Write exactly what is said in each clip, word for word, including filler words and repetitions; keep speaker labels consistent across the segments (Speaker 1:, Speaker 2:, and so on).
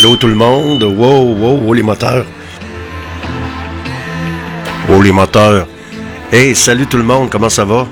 Speaker 1: Allô tout le monde, wow, wow, wow les moteurs. Wow les moteurs. Hey, salut tout le monde, comment ça va?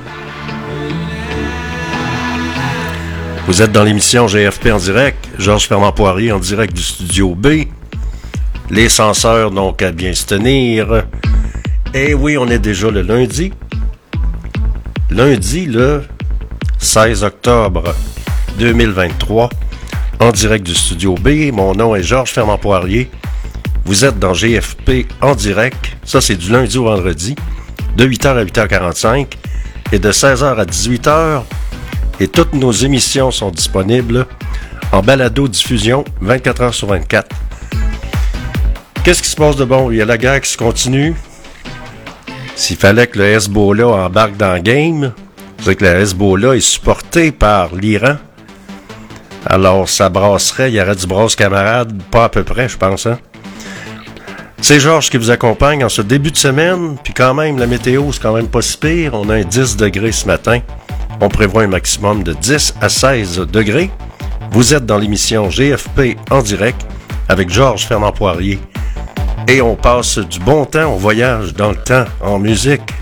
Speaker 1: Vous êtes dans l'émission G F P en direct, Georges Fernand Poirier en direct du studio B. Les censeurs n'ont qu'à bien se tenir. Et oui, on est déjà le lundi. Lundi le seize octobre deux mille vingt-trois. En direct du studio B, mon nom est Georges Fernand Poirier. Vous êtes dans G F P en direct. Ça, c'est du lundi au vendredi, de huit heures à huit heures quarante-cinq et de seize heures à dix-huit heures. Et toutes nos émissions sont disponibles en balado-diffusion vingt-quatre heures sur vingt-quatre. Qu'est-ce qui se passe de bon? Il y a la guerre qui se continue. S'il fallait que le Hezbollah embarque dans le game, vous savez que le Hezbollah est supporté par l'Iran. Alors, ça brasserait, il y aurait du brasse camarade, pas à peu près, je pense, hein? C'est Georges qui vous accompagne en ce début de semaine, puis quand même, la météo, c'est quand même pas si pire. On a un dix degrés ce matin. On prévoit un maximum de dix à seize degrés. Vous êtes dans l'émission G F P en direct avec Georges Fernand Poirier. Et on passe du bon temps, on voyage dans le temps, en musique.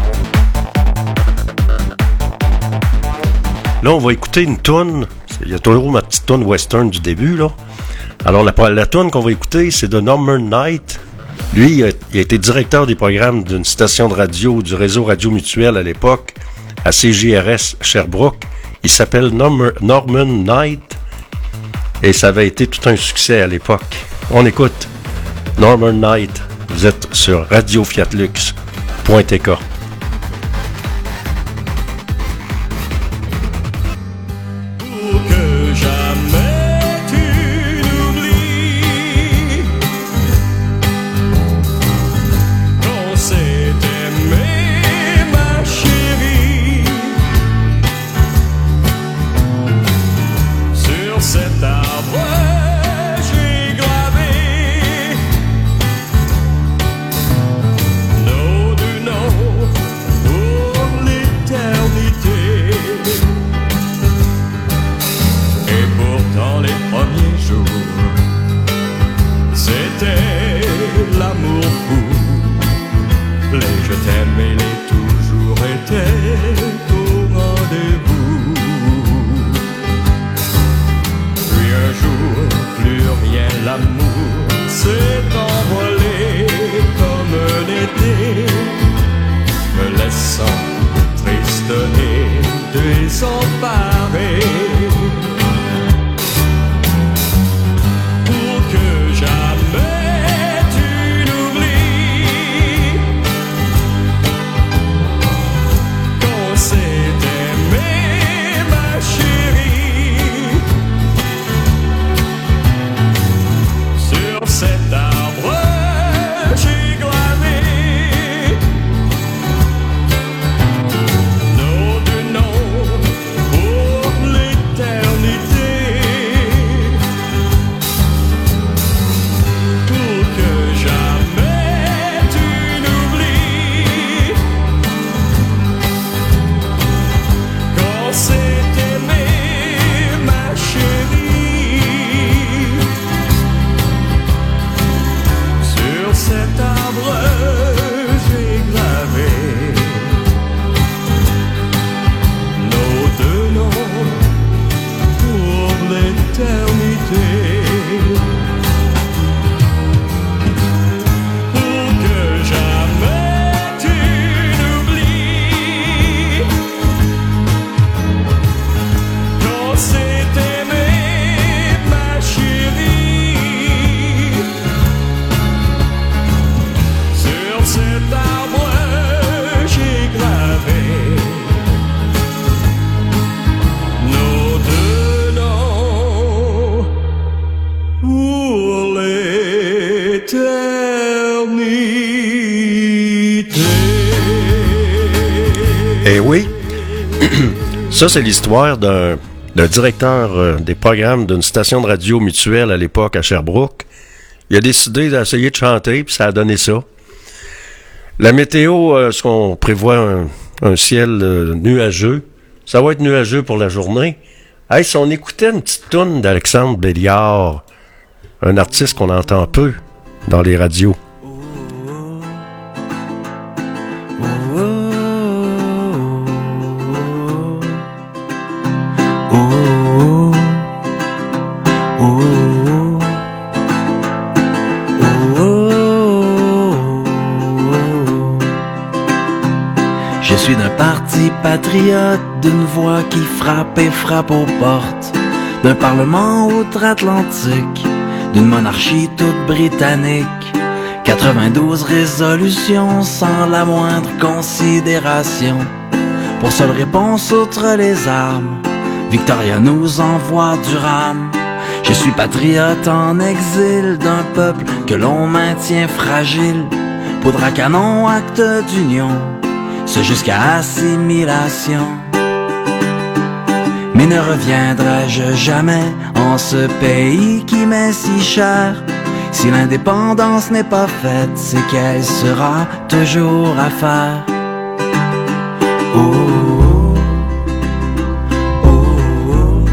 Speaker 1: Là, on va écouter une toune. Il y a toujours ma petite toune western du début, là. Alors, la, la toune qu'on va écouter, c'est de Norman Knight. Lui, il a, il a été directeur des programmes d'une station de radio, du réseau Radio Mutuel à l'époque, à C J R S Sherbrooke. Il s'appelle Norman, Norman Knight. Et ça avait été tout un succès à l'époque. On écoute Norman Knight. Vous êtes sur radio fiat lux point t k. Ça, c'est l'histoire d'un, d'un directeur euh, des programmes d'une station de radio mutuelle à l'époque à Sherbrooke. Il a décidé d'essayer de chanter, puis ça a donné ça. La météo, euh, ce qu'on prévoit un, un ciel euh, nuageux. Ça va être nuageux pour la journée. Hey, si on écoutait une petite toune d'Alexandre Béliard, un artiste qu'on entend peu dans les radios.
Speaker 2: Je suis d'un parti patriote, d'une voix qui frappe et frappe aux portes, d'un parlement outre-Atlantique, d'une monarchie toute britannique. quatre-vingt-douze résolutions sans la moindre considération. Pour seule réponse outre les armes, Victoria nous envoie du rame. Je suis patriote en exil d'un peuple que l'on maintient fragile. Poudre à canon, acte d'union, c'est jusqu'à assimilation. Mais ne reviendrai-je jamais en ce pays qui m'est si cher? Si l'indépendance n'est pas faite, c'est qu'elle sera toujours à faire. Oh, oh, oh,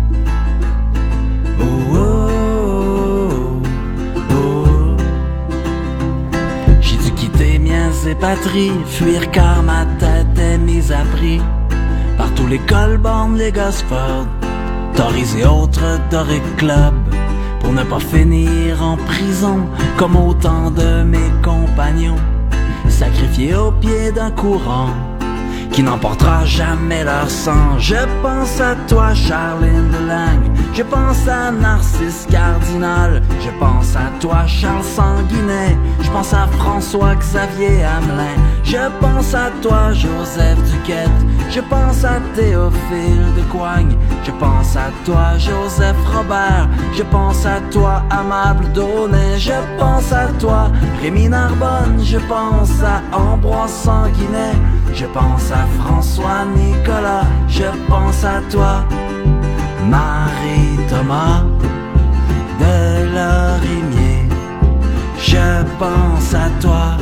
Speaker 2: oh, oh, oh. J'ai dû quitter miens et patries, fuir car ma tête est mise à prix par tous les Colborne, les Gosford, Tories et autres Doric Club, pour ne pas finir en prison comme autant de mes compagnons, sacrifiés au pied d'un courant qui n'emportera jamais leur sang. Je pense à toi, Charline Delagne, je pense à Narcisse Cardinal, je pense à toi, Charles Sanguinet, je pense à François-Xavier Hamelin, je pense à toi, Joseph Duquette, je pense à Théophile de Coigne, je pense à toi, Joseph Robert, je pense à toi, Amable Daunet, je pense à toi, Rémi Narbonne, je pense à Ambroise Sanguinet, je pense à François Nicolas, je pense à toi, Marie Thomas de Lorimier, je pense à toi.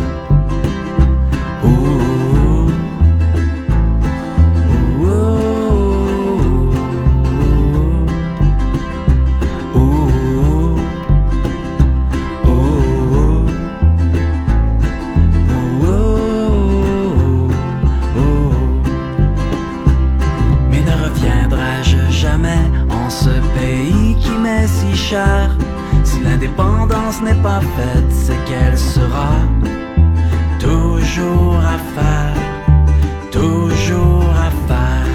Speaker 2: Ouh, ouh, ouh, ouh, ouh, ouh. Mais ne reviendrai-je jamais en ce pays qui m'est si cher? Si l'indépendance n'est pas faite, c'est qu'elle sera toujours à faire, toujours à faire.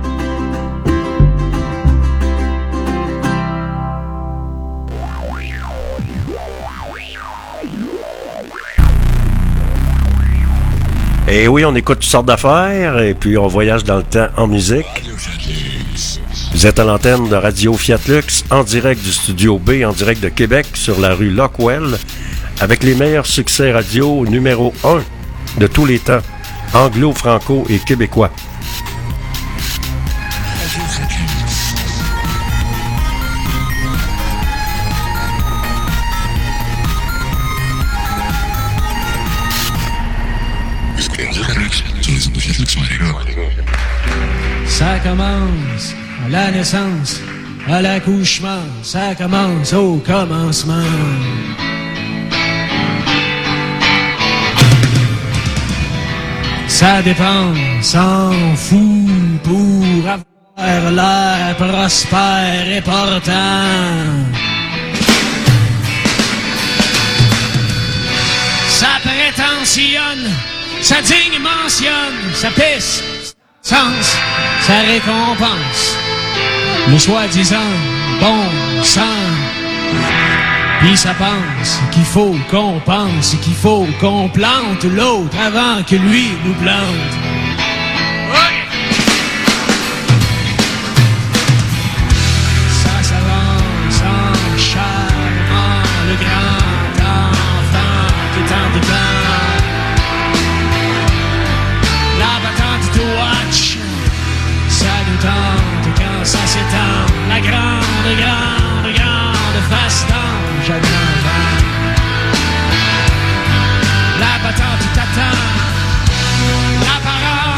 Speaker 1: Et oui, on écoute toutes sortes d'affaires et puis on voyage dans le temps en musique. Vous êtes à l'antenne de Radio Fiat Lux, en direct du Studio B, en direct de Québec, sur la rue Lockwell, avec les meilleurs succès radio numéro un de tous les temps, anglo, franco et québécois.
Speaker 3: Ça commence à la naissance, à l'accouchement, ça commence au commencement. Ça dépend, s'en fout pour avoir l'air prospère et portant. Ça prétentionne, ça digne mentionne, ça pisse, sens, ça récompense le soi-disant bon sens. Puis ça pense qu'il faut qu'on pense, qu'il faut qu'on plante l'autre avant que lui nous plante. Ouais. Ça s'avance en charmant le grand enfant qui est en dedans. La patente de watch, ça nous tente quand ça s'étend. La grande, grande, grande face d'ange à grand vent. La patente t'attend, la parole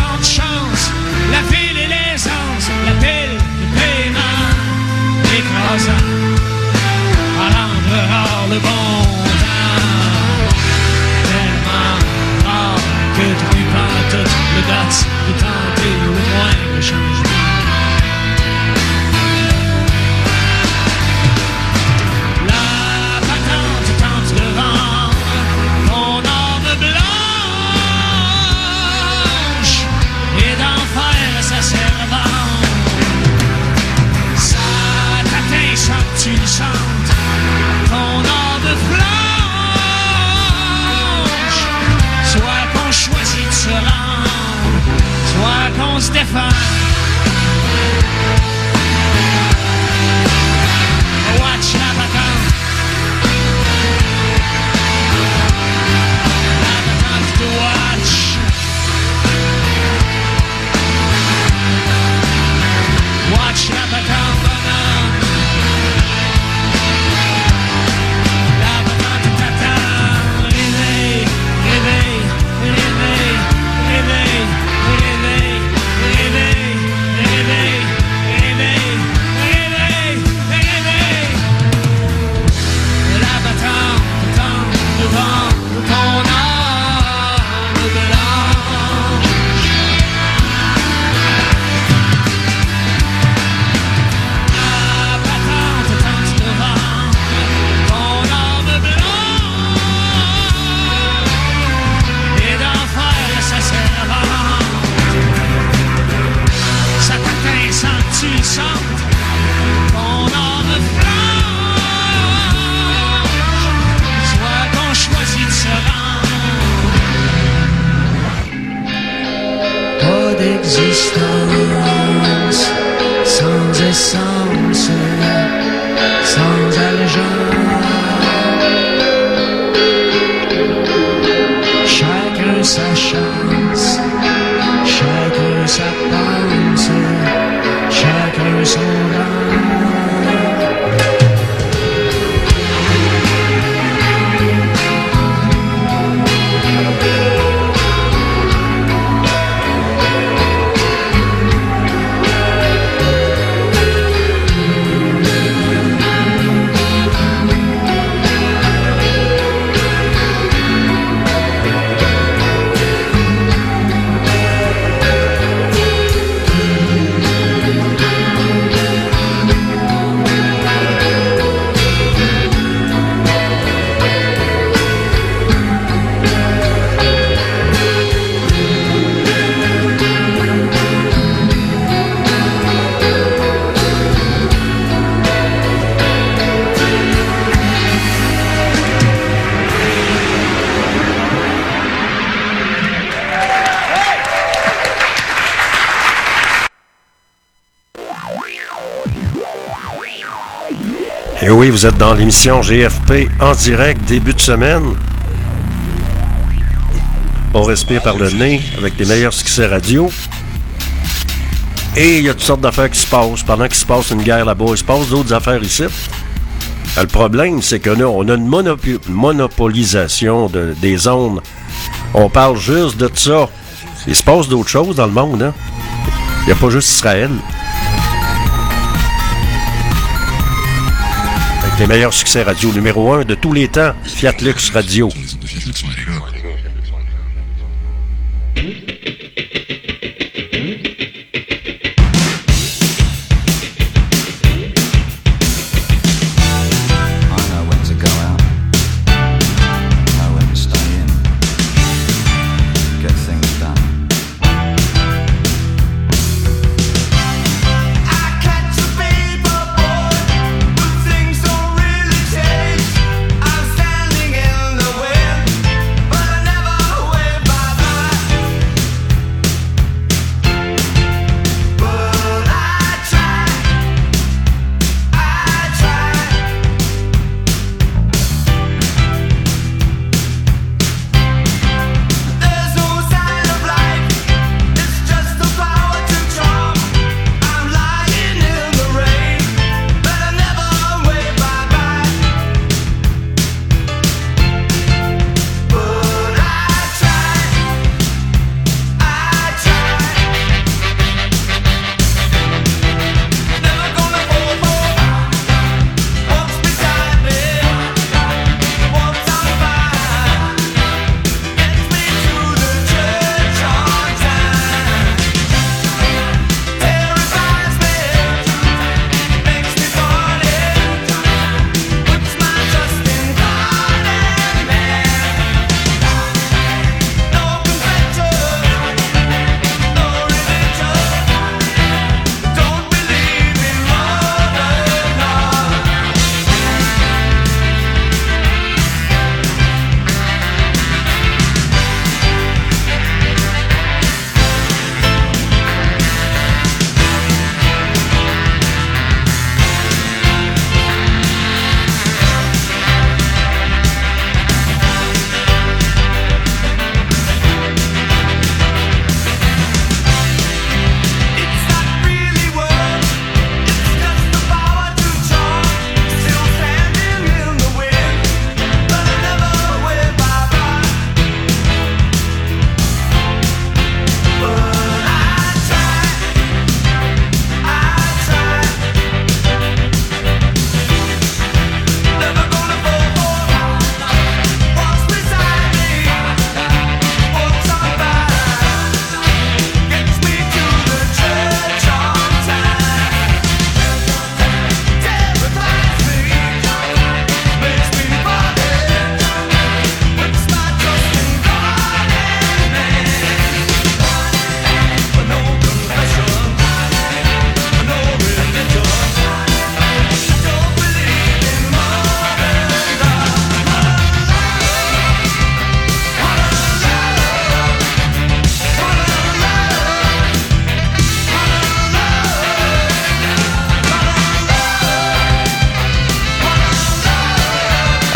Speaker 3: existence, sans essence, sans allégeance. Chacun sa chance, chacun sa pense, chacun son rang.
Speaker 1: Et oui, vous êtes dans l'émission G F P en direct, début de semaine. On respire par le nez avec les meilleurs succès radio. Et il y a toutes sortes d'affaires qui se passent. Pendant qu'il se passe une guerre là-bas, il se passe d'autres affaires ici. Le problème, c'est qu'on a, on a une monop- monopolisation de, des ondes. On parle juste de ça. Il se passe d'autres choses dans le monde, hein? Il n'y a pas juste Israël. Les meilleurs succès radio numéro un de tous les temps, Fiat Lux Radio.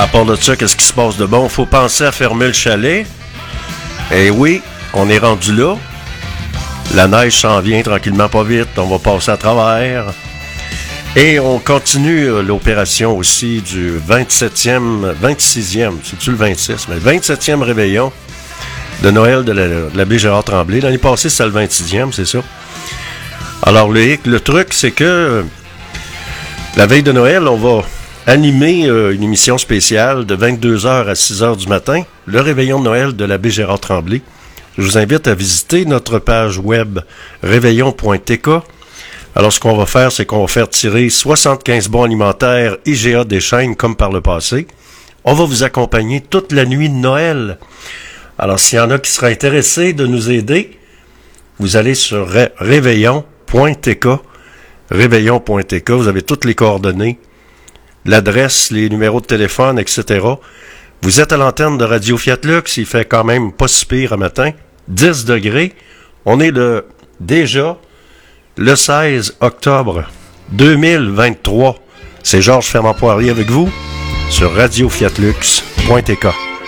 Speaker 1: part de ça, qu'est-ce qui se passe de bon? Il faut penser à fermer le chalet. Eh oui, on est rendu là. La neige s'en vient tranquillement pas vite. On va passer à travers. Et on continue euh, l'opération aussi du vingt-septième, vingt-sixième, c'est-tu le vingt-six, mais le vingt-septième réveillon de Noël de la- de l'abbé Gérard Tremblay. L'année passée, c'était le vingt-sixième, c'est ça. Alors, le, hic, le truc, c'est que euh, la veille de Noël, on va animer euh, une émission spéciale de vingt-deux heures à six heures du matin, le réveillon de Noël de l'abbé Gérard Tremblay. Je vous invite à visiter notre page web réveillon point t k. Alors, ce qu'on va faire, c'est qu'on va faire tirer soixante-quinze bons alimentaires I G A des chaînes comme par le passé. On va vous accompagner toute la nuit de Noël. Alors, s'il y en a qui seraient intéressés de nous aider, vous allez sur ré- réveillon point t k. réveillon point t k, vous avez toutes les coordonnées, l'adresse, les numéros de téléphone, et cetera. Vous êtes à l'antenne de Radio Fiat Lux, il fait quand même pas si pire à matin, dix degrés. On est le déjà le seize octobre deux mille vingt-trois. C'est Georges Fernand-Poirier avec vous sur radio fiat lux point t k.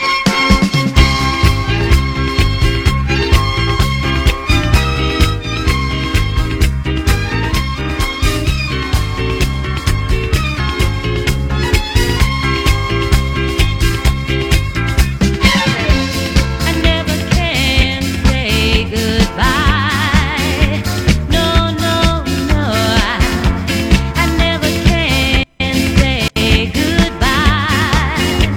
Speaker 4: I never can say goodbye. No, no, no. I, I never can say goodbye.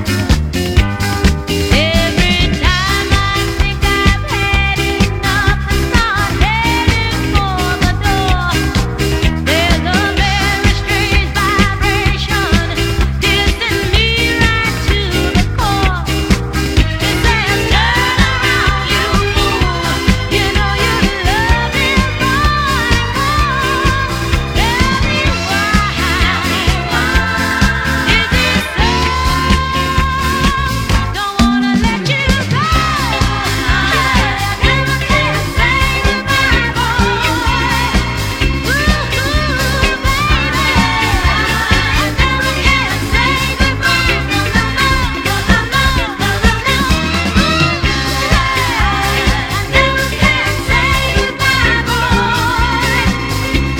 Speaker 4: Every time I think I've had enough and start heading for the door, there's a very strange vibration dissing me right to the core. It says, turn around, you fool. You know your love is going cold. Tell me why. Is it so? Don't wanna let you go. Never can say goodbye, boy. Ooh, baby. Never can say goodbye. No, no, no, no, no, no, no, no. Never can say goodbye, boy. Ooh,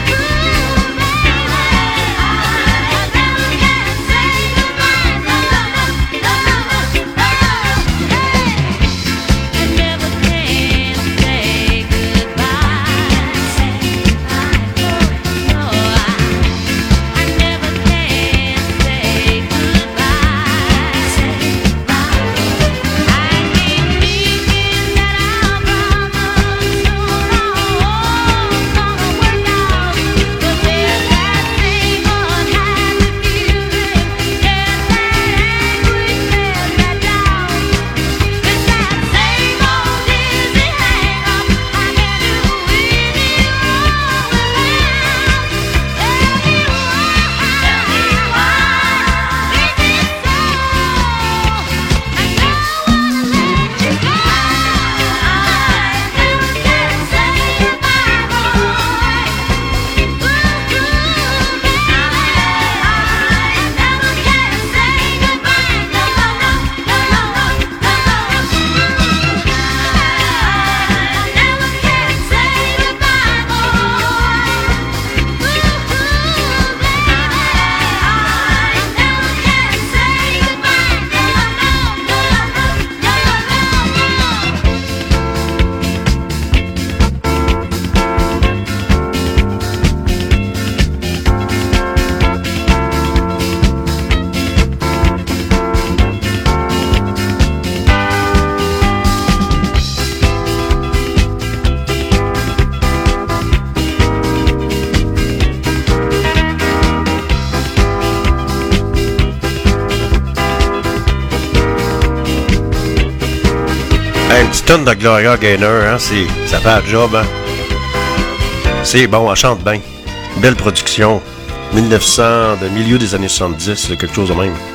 Speaker 1: Hey, une petite tonne de Gloria Gaynor, hein, c'est, ça fait un job, hein. C'est bon, elle chante bien. Belle production. mille neuf cents, de milieu des années soixante-dix, là, quelque chose de même.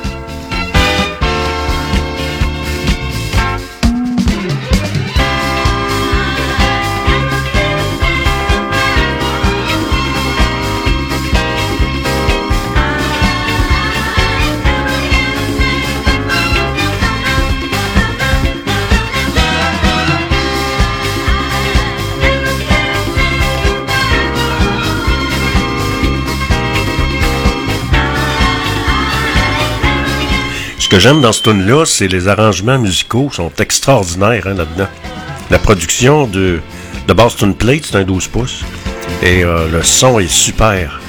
Speaker 1: que j'aime dans ce tune-là, c'est les arrangements musicaux sont extraordinaires hein, là-dedans. La production de, de base, c'est une plate, c'est un douze pouces. Et euh, le son est super.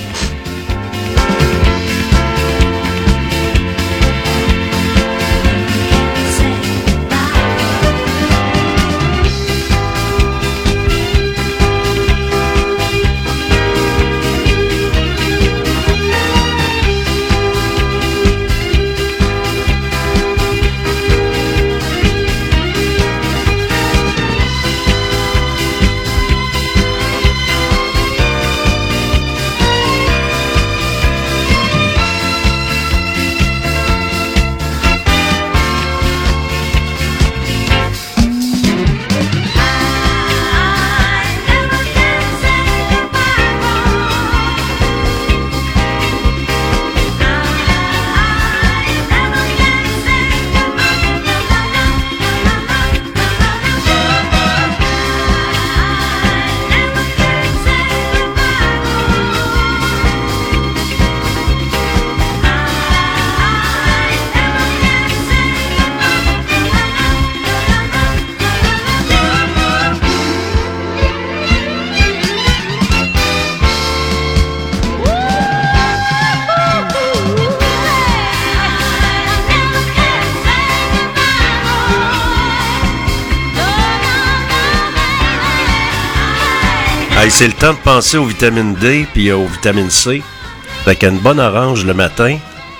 Speaker 1: Hey, c'est le temps de penser aux vitamines D puis aux vitamines C. Avec une bonne orange le matin,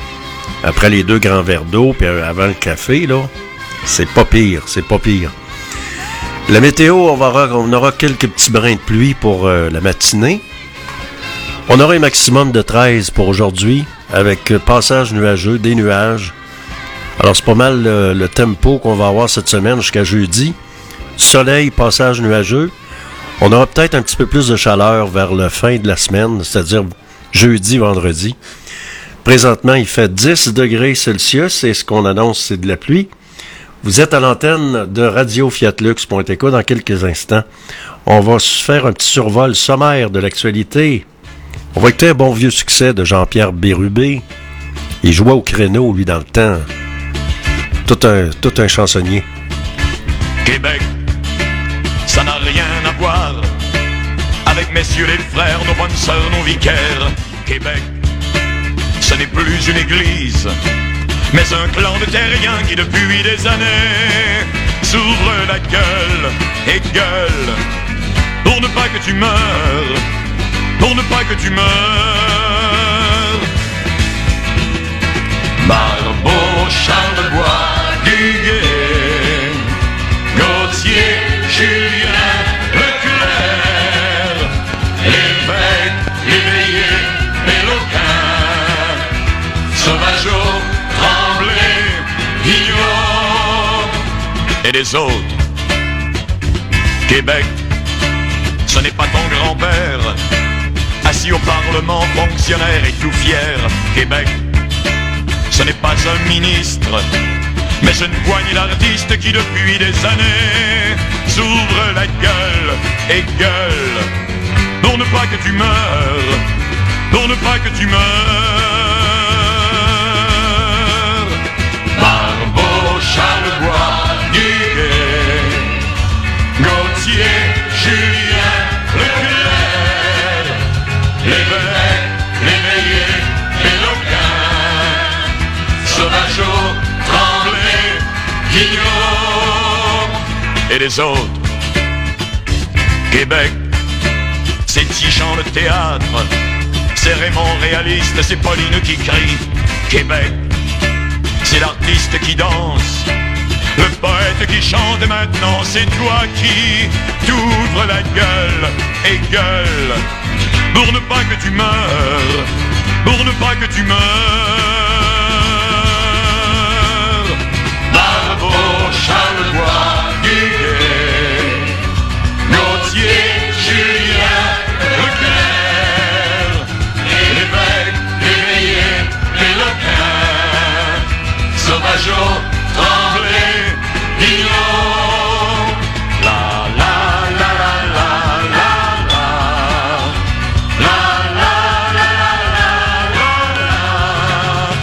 Speaker 1: après les deux grands verres d'eau puis avant le café, là, c'est pas pire, c'est pas pire. La météo, on, va, on aura quelques petits brins de pluie pour euh, la matinée. On aura un maximum de treize pour aujourd'hui, avec passage nuageux, des nuages. Alors, c'est pas mal le, le tempo qu'on va avoir cette semaine jusqu'à jeudi. Soleil, passage nuageux. On aura peut-être un petit peu plus de chaleur vers la fin de la semaine, c'est-à-dire jeudi, vendredi. Présentement, il fait dix degrés Celsius et ce qu'on annonce, c'est de la pluie. Vous êtes à l'antenne de Radio Fiat Lux point E K dans quelques instants. On va se faire un petit survol sommaire de l'actualité. On va écouter un bon vieux succès de Jean-Pierre Bérubé. Il jouait au créneau, lui, dans le temps. Tout un, tout un chansonnier.
Speaker 5: Québec, ça n'a rien à voir avec messieurs les frères, nos bonnes sœurs, nos vicaires. Québec, ce n'est plus une église, mais un clan de terriens qui depuis des années s'ouvre la gueule et gueule pour ne pas que tu meurs, pour ne pas que tu meurs. Barbeau, Charlebois, Duguay, Gauthier, Julien, Leclerc, l'évêque, l'éveillé, Péloquin, Sauvageau, Tremblay, Guillaume et les autres. Québec, ce n'est pas ton grand-père, assis au Parlement, fonctionnaire et tout fier. Québec, ce n'est pas un ministre, mais une poignée d'artistes qui depuis des années s'ouvrent la gueule et gueule pour ne pas que tu meurs, pour ne pas que tu meurs. Barbeau, Charlebois, Duguay, Gauthier, Julien, Leclerc, l'évêque, l'éveillé, Péloquin, Sauvageau, Tremblay, Guillaume et les autres. Québec, c'est Tichan le théâtre, c'est Raymond réaliste, c'est Pauline qui crie. Québec, c'est l'artiste qui danse, le poète qui chante et maintenant c'est toi qui t'ouvres la gueule et gueule pour ne pas que tu meurs, pour ne pas que tu meurs. Barbeau, Charlebois, Duguay, Gauthier, Julien, Leclerc, l'évêque, l'éveillé, Péloquin, Sauvageau, Tremblay, Guillaume. La la la la la la la la la la la la la.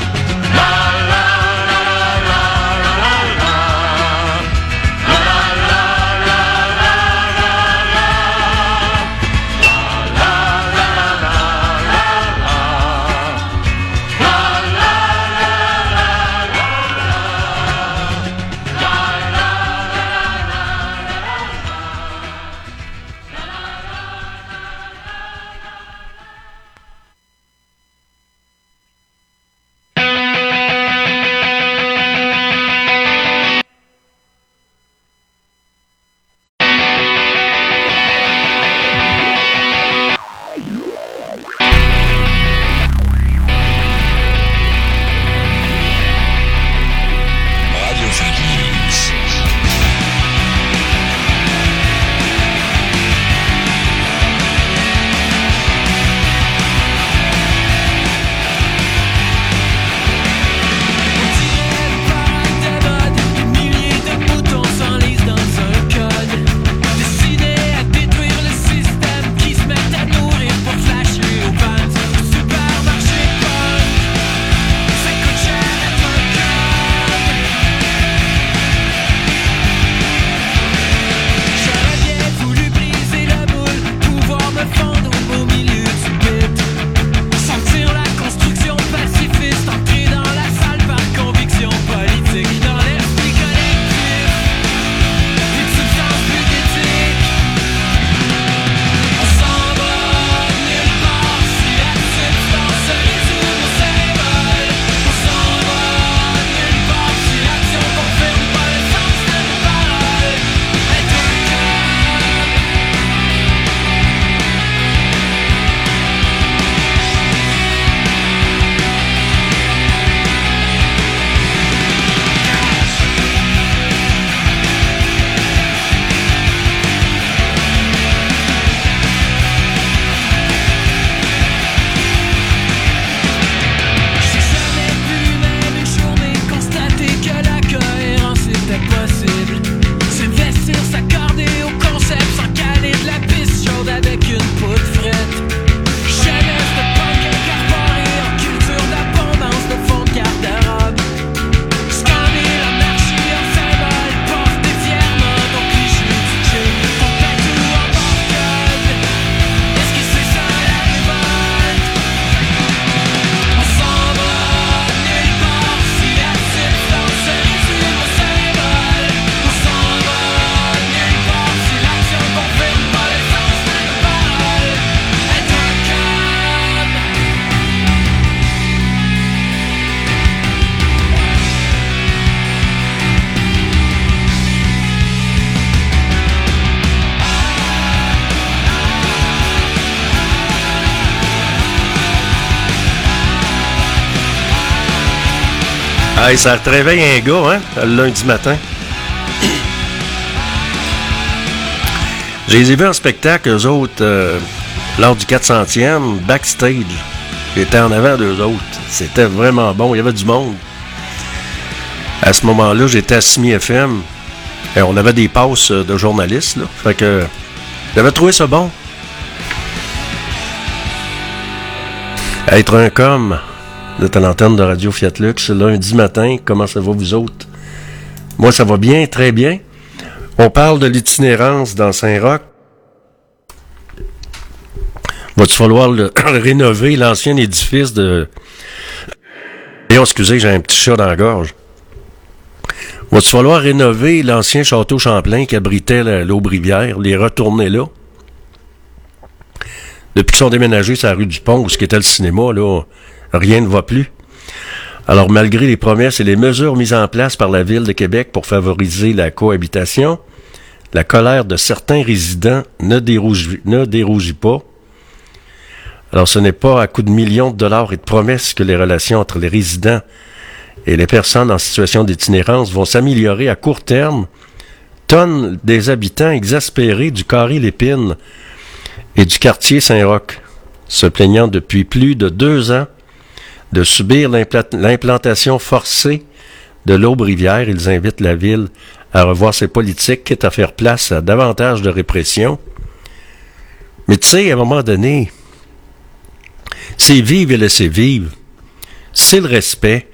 Speaker 1: Hey, ça te réveille un gars, hein, le lundi matin. Je les ai vus en spectacle, eux autres, euh, lors du quatre centième, backstage. J'étais en avant d'eux autres. C'était vraiment bon, il y avait du monde. À ce moment-là, j'étais à Simi F M. Et on avait des passes de journalistes, là. Fait que j'avais trouvé ça bon. Être un com de l'antenne de Radio Fiat Lux, lundi matin, comment ça va vous autres? Moi, ça va bien, très bien. On parle de l'itinérance dans Saint-Roch. Va-t-il falloir le, rénover l'ancien édifice de... Et oh, excusez, j'ai un petit chat dans la gorge. Va-t-il falloir rénover l'ancien château Champlain qui abritait la, l'Aube-Rivière, les retourner là? Depuis qu'ils sont déménagés sur la rue du Pont, où ce qui était le cinéma, là, rien ne va plus. Alors, malgré les promesses et les mesures mises en place par la Ville de Québec pour favoriser la cohabitation, la colère de certains résidents ne dérougit, ne dérougit pas. Alors, ce n'est pas à coups de millions de dollars et de promesses que les relations entre les résidents et les personnes en situation d'itinérance vont s'améliorer à court terme. Tonnes des habitants exaspérés du carré Lépine et du quartier Saint-Roch, se plaignant depuis plus de deux ans de subir l'impla- l'implantation forcée de l'Aube-Rivière. Ils invitent la Ville à revoir ses politiques, quitte à faire place à davantage de répression. Mais tu sais, à un moment donné, c'est vivre et laisser vivre. C'est le respect.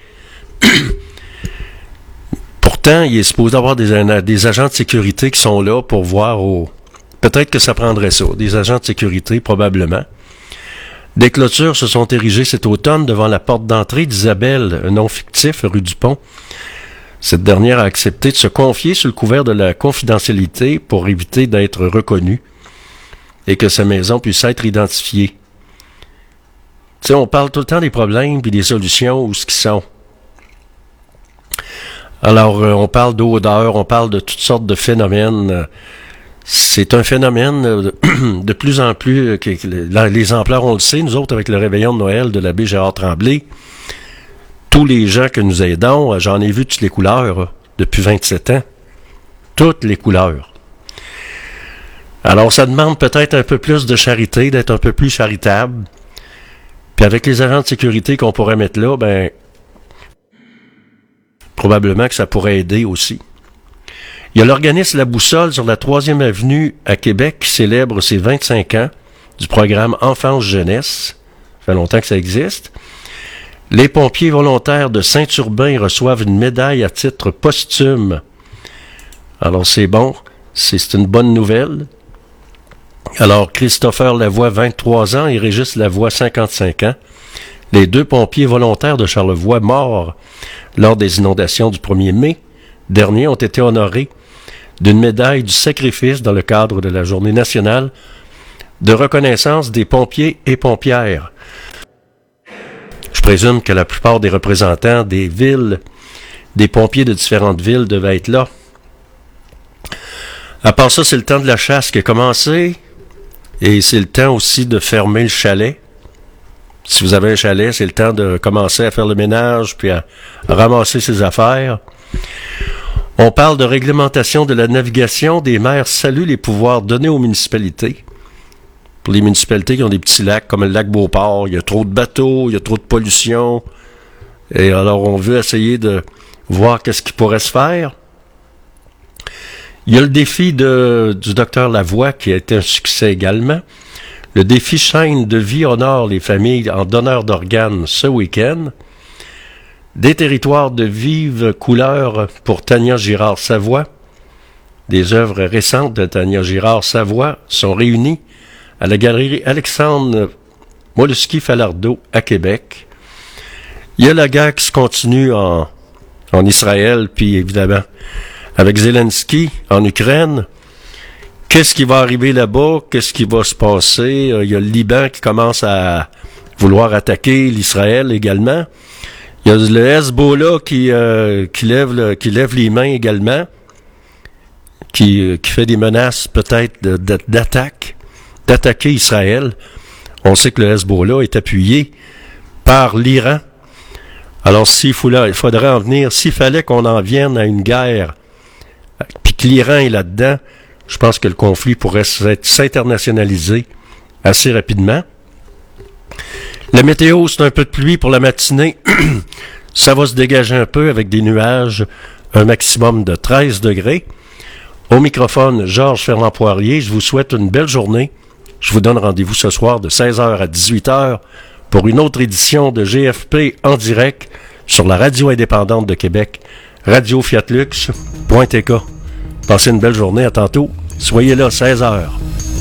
Speaker 1: Pourtant, il est supposé avoir des, des agents de sécurité qui sont là pour voir au... Peut-être que ça prendrait ça, des agents de sécurité, probablement. Des clôtures se sont érigées cet automne devant la porte d'entrée d'Isabelle, un nom fictif, rue du Pont. Cette dernière a accepté de se confier sous le couvert de la confidentialité pour éviter d'être reconnue et que sa maison puisse être identifiée. Tu sais, on parle tout le temps des problèmes puis des solutions, où ce qu'ils sont. Alors, euh, on parle d'odeur, on parle de toutes sortes de phénomènes. C'est un phénomène de, de plus en plus, que, que les ampleurs, on le sait, nous autres, avec le réveillon de Noël de l'abbé Gérard Tremblay, tous les gens que nous aidons, j'en ai vu toutes les couleurs depuis vingt-sept ans. Toutes les couleurs. Alors, ça demande peut-être un peu plus de charité, d'être un peu plus charitable. Puis avec les agents de sécurité qu'on pourrait mettre là, ben, probablement que ça pourrait aider aussi. Il y a l'organisme La Boussole sur la troisième avenue à Québec qui célèbre ses vingt-cinq ans du programme Enfance-Jeunesse. Ça fait longtemps que ça existe. Les pompiers volontaires de Saint-Urbain reçoivent une médaille à titre posthume. Alors c'est bon, c'est, c'est une bonne nouvelle. Alors Christopher Lavoie, vingt-trois ans, et Régis Lavoie, cinquante-cinq ans. Les deux pompiers volontaires de Charlevoix morts lors des inondations du premier mai dernier ont été honorés d'une médaille du sacrifice dans le cadre de la Journée nationale de reconnaissance des pompiers et pompières. Je présume que la plupart des représentants des villes, des pompiers de différentes villes devaient être là. À part ça, c'est le temps de la chasse qui a commencé et c'est le temps aussi de fermer le chalet. Si vous avez un chalet, c'est le temps de commencer à faire le ménage puis à, à ramasser ses affaires. On parle de réglementation de la navigation. Des maires saluent les pouvoirs donnés aux municipalités. Pour les municipalités qui ont des petits lacs comme le lac Beauport, il y a trop de bateaux, il y a trop de pollution. Et alors, on veut essayer de voir qu'est-ce qui pourrait se faire. Il y a le défi de, du docteur Lavoie qui a été un succès également. Le défi Chaîne de vie honore les familles en donneurs d'organes ce week-end. Des territoires de vive couleur pour Tania Girard-Savoie. Des œuvres récentes de Tania Girard-Savoie sont réunies à la galerie Alexandre Mollusky-Falardeau à Québec. Il y a la guerre qui se continue en, en Israël, puis évidemment avec Zelensky en Ukraine. Qu'est-ce qui va arriver là-bas? Qu'est-ce qui va se passer? Il y a le Liban qui commence à vouloir attaquer l'Israël également. Il y a le Hezbollah qui, euh, qui, lève le, qui lève les mains également, qui, qui fait des menaces peut-être de, de, d'attaque, d'attaquer Israël. On sait que le Hezbollah est appuyé par l'Iran. Alors, s'il faut là, il faudrait en venir, s'il fallait qu'on en vienne à une guerre, puis que l'Iran est là-dedans, je pense que le conflit pourrait s'internationaliser assez rapidement. La météo, c'est un peu de pluie pour la matinée. Ça va se dégager un peu avec des nuages, un maximum de treize degrés. Au microphone, Georges Fernand-Poirier, je vous souhaite une belle journée. Je vous donne rendez-vous ce soir de seize heures à dix-huit heures pour une autre édition de G F P en direct sur la radio indépendante de Québec, radio fiat lux point t k. Passez une belle journée, à tantôt. Soyez là, seize heures.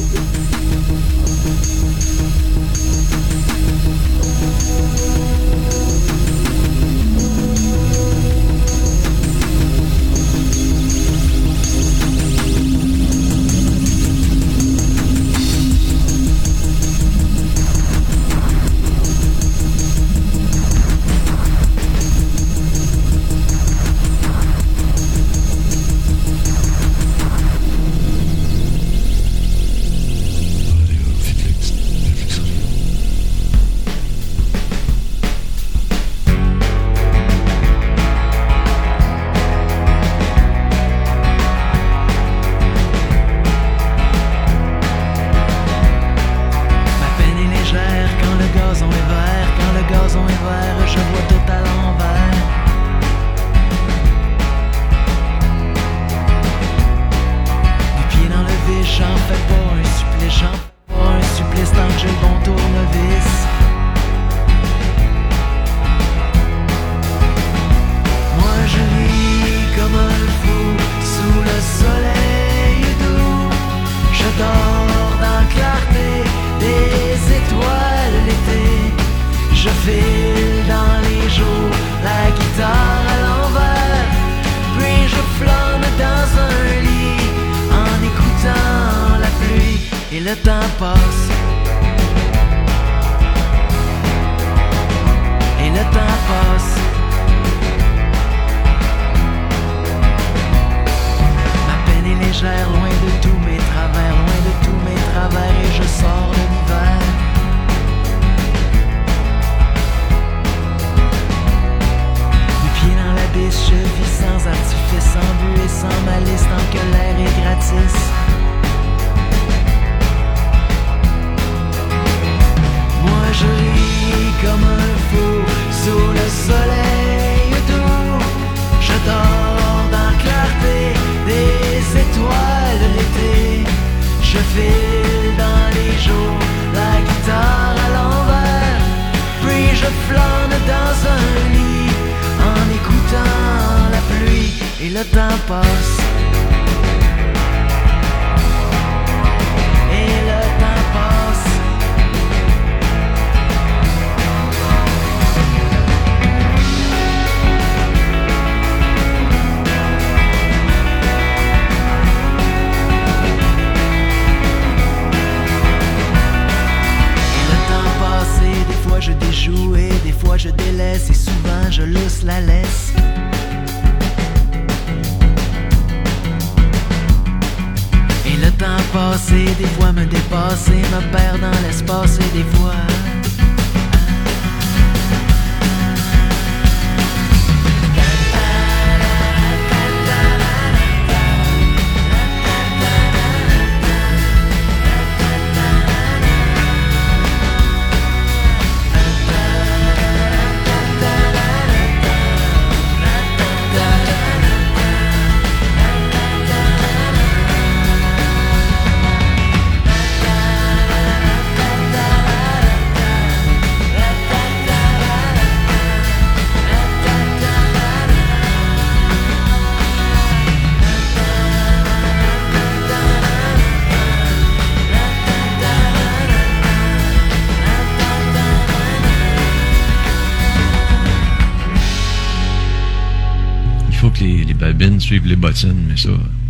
Speaker 6: Suivre les bottines, mais ça...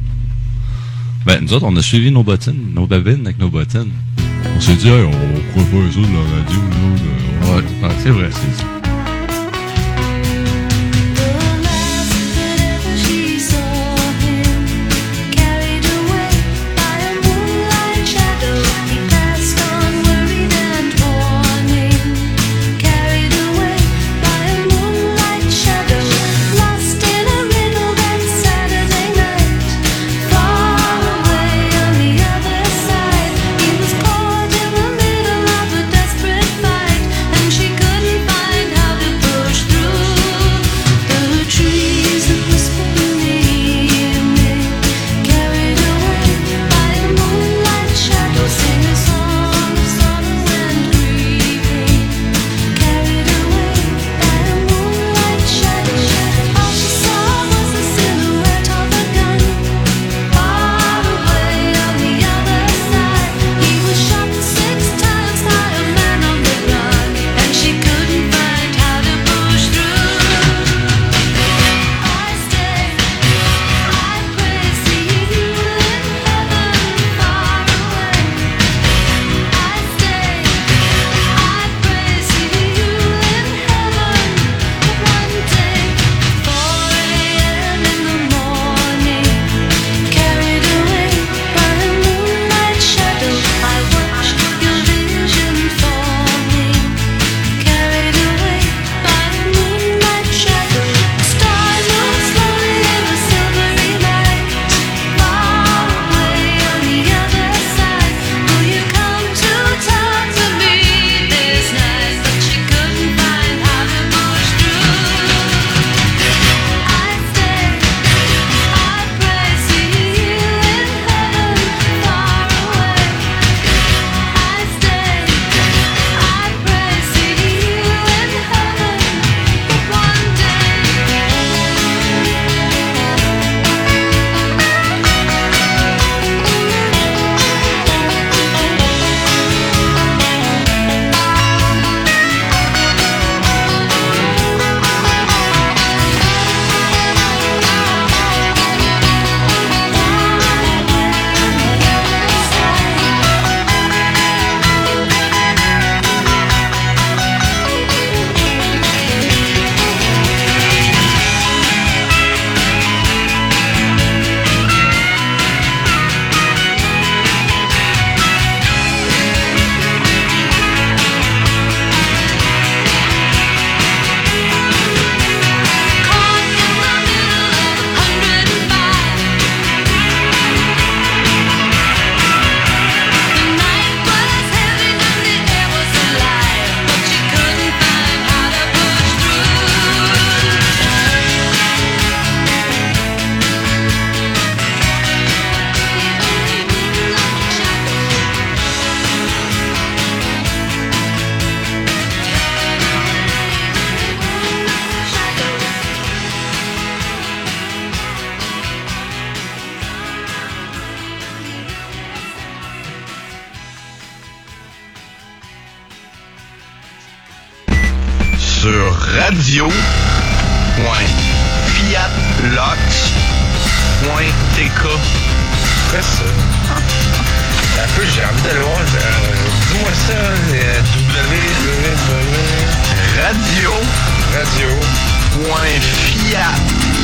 Speaker 6: Ben, nous autres, on a suivi nos bottines, nos babines avec nos bottines. On s'est dit, hey, on pourrait faire ça de la radio, là. Ouais, ah, c'est vrai, c'est ça.
Speaker 7: Carried away by a moonlight radio point fiatlock point t k.
Speaker 8: Quoi ça? Un peu, j'ai envie d'aller voir. Euh, Dis-moi ça, euh, W W W.
Speaker 7: Radio
Speaker 8: Radio.
Speaker 7: point fiat